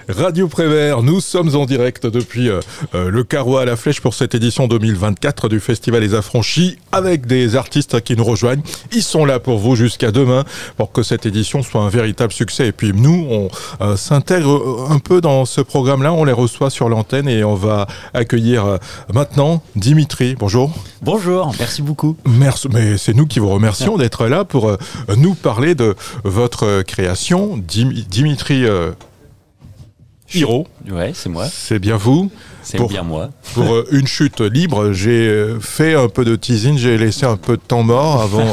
Radio Prévert, nous sommes en direct depuis le Carreau à la Flèche pour cette édition 2024 du Festival Les Affranchis avec des artistes qui nous rejoignent. Ils sont là pour vous jusqu'à demain pour que cette édition soit un véritable succès. Et puis nous, on s'intègre un peu dans ce programme-là, on les reçoit sur l'antenne et on va accueillir maintenant Dimitri. Bonjour. Bonjour, merci beaucoup. Merci, mais c'est nous qui vous remercions d'être là pour nous parler de votre création, Dimitri Hiro. Ouais, c'est moi. C'est bien vous. C'est bien moi. Pour une chute libre, j'ai fait un peu de teasing, j'ai laissé un peu de temps mort avant.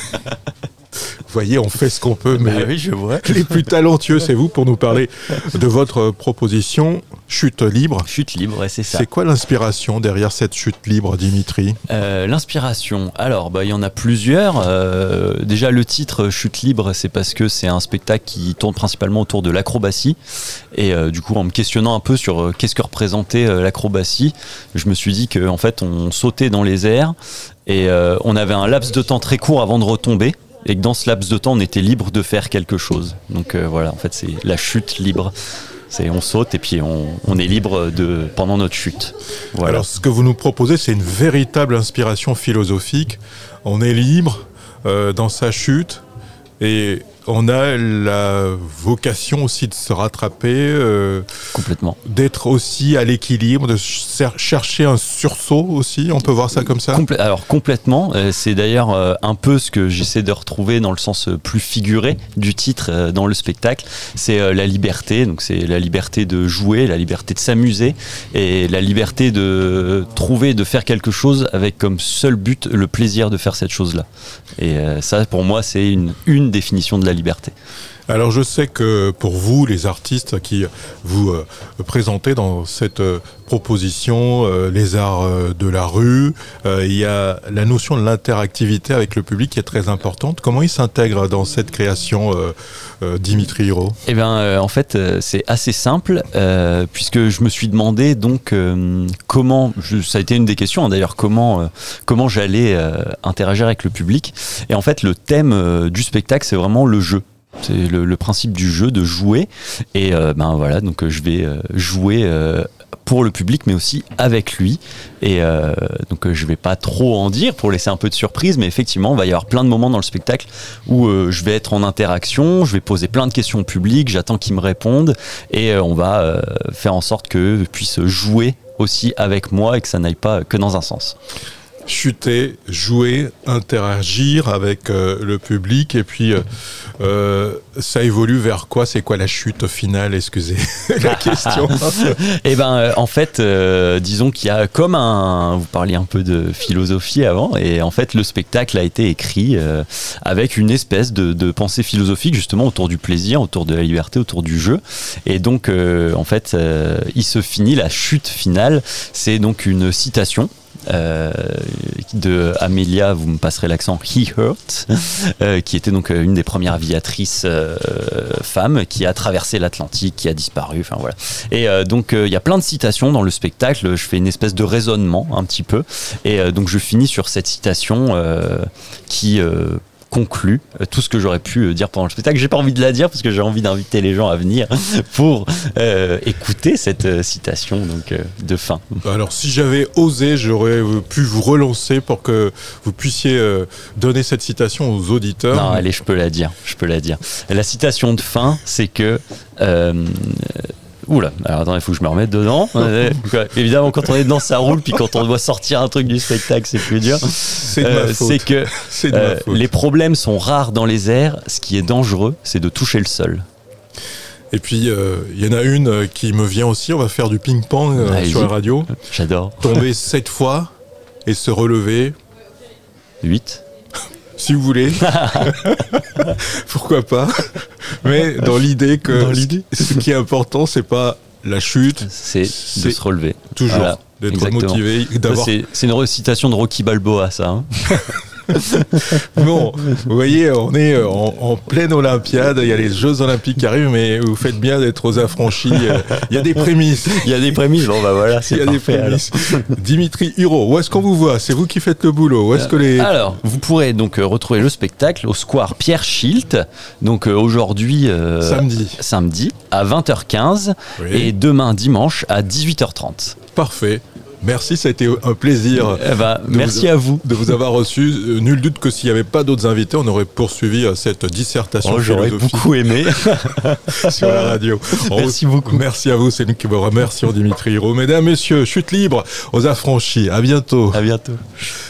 Vous voyez, on fait ce qu'on peut, mais oui, je vois. Les plus talentueux, c'est vous pour nous parler de votre proposition Chute libre. Chute libre, ouais, c'est ça. C'est quoi l'inspiration derrière cette chute libre, Dimitri ? L'inspiration, alors il y en a plusieurs. Déjà le titre Chute libre, c'est parce que c'est un spectacle qui tourne principalement autour de l'acrobatie. Et du coup, en me questionnant un peu sur qu'est-ce que représentait l'acrobatie, je me suis dit qu'en fait, on sautait dans les airs et on avait un laps de temps très court avant de retomber. Et que dans ce laps de temps, on était libre de faire quelque chose. Donc voilà, en fait, c'est la chute libre. C'est on saute et puis on est libre pendant notre chute. Voilà. Alors, ce que vous nous proposez, c'est une véritable inspiration philosophique. On est libre dans sa chute et on a la vocation aussi de se rattraper. Complètement. D'être aussi à l'équilibre, de chercher un sursaut aussi, on peut voir ça comme ça ? Alors complètement, c'est d'ailleurs un peu ce que j'essaie de retrouver dans le sens plus figuré du titre dans le spectacle, c'est la liberté, donc c'est la liberté de jouer, la liberté de s'amuser et la liberté de trouver, de faire quelque chose avec comme seul but le plaisir de faire cette chose-là. Et ça pour moi c'est une définition de la liberté. Alors je sais que pour vous, les artistes qui vous présentez dans cette proposition, les arts de la rue, il y a la notion de l'interactivité avec le public qui est très importante. Comment il s'intègre dans cette création, Dimitri Hiro ? Eh bien, en fait, c'est assez simple, puisque je me suis demandé donc comment, ça a été une des questions d'ailleurs, comment j'allais interagir avec le public. Et en fait, le thème du spectacle, c'est vraiment le jeu. C'est le principe du jeu, de jouer. Et voilà, donc je vais jouer pour le public, mais aussi avec lui. Et donc je vais pas trop en dire pour laisser un peu de surprise, mais effectivement, il va y avoir plein de moments dans le spectacle où je vais être en interaction, je vais poser plein de questions au public, j'attends qu'ils me répondent, et on va faire en sorte qu'ils puissent jouer aussi avec moi et que ça n'aille pas que dans un sens. Chuter, jouer, interagir avec le public et puis ça évolue vers quoi ? C'est quoi la chute finale ? Excusez la question. Eh ben en fait disons qu'il y a comme vous parliez un peu de philosophie avant et en fait le spectacle a été écrit avec une espèce de pensée philosophique justement autour du plaisir, autour de la liberté, autour du jeu et donc en fait il se finit, la chute finale, c'est donc une citation de Amelia, vous me passerez l'accent, Earhart, qui était donc une des premières aviatrices femmes qui a traversé l'Atlantique, qui a disparu, enfin voilà. Et donc il y a plein de citations dans le spectacle, je fais une espèce de raisonnement un petit peu, et donc je finis sur cette citation qui conclut tout ce que j'aurais pu dire pendant le spectacle. J'ai pas envie de la dire parce que j'ai envie d'inviter les gens à venir pour écouter cette citation donc, de fin. Alors si j'avais osé, j'aurais pu vous relancer pour que vous puissiez donner cette citation aux auditeurs. Non, allez, je peux la dire. La citation de fin, c'est que oula, alors attends, il faut que je me remette dedans. Évidemment, quand on est dedans, ça roule, puis quand on doit sortir un truc du spectacle, c'est plus dur. C'est de ma faute. C'est que les problèmes sont rares dans les airs, ce qui est dangereux, c'est de toucher le sol. Et puis, il y en a une qui me vient aussi, on va faire du ping-pong sur la radio. J'adore. Tomber 7 fois et se relever 8. Si vous voulez. Pourquoi pas. Mais dans l'idée que ce qui est important, c'est pas la chute. C'est de se relever. Toujours. Voilà. D'être exactement. motivé. C'est une recitation de Rocky Balboa, ça. Hein. Bon, vous voyez, on est en pleine Olympiade, il y a les Jeux Olympiques qui arrivent, mais vous faites bien d'être aux affranchis. Il y a des prémices. Il y a des prémices, bon bah voilà, c'est parfait. Il y a des prémices. Dimitri Huro, où est-ce qu'on vous voit? C'est vous qui faites le boulot. Où est-ce que les... Alors, vous pourrez donc retrouver le spectacle au square Pierre Schilt, donc aujourd'hui samedi à 20h15 et demain dimanche à 18h30. Parfait. Merci, ça a été un plaisir. Merci à vous de vous avoir reçu. Nul doute que s'il n'y avait pas d'autres invités, on aurait poursuivi cette dissertation j'aurais beaucoup aimé sur la radio. Merci beaucoup. Merci à vous, c'est nous qui vous remercions, Dimitri Huro. Mesdames, messieurs, chute libre aux affranchis. À bientôt. À bientôt.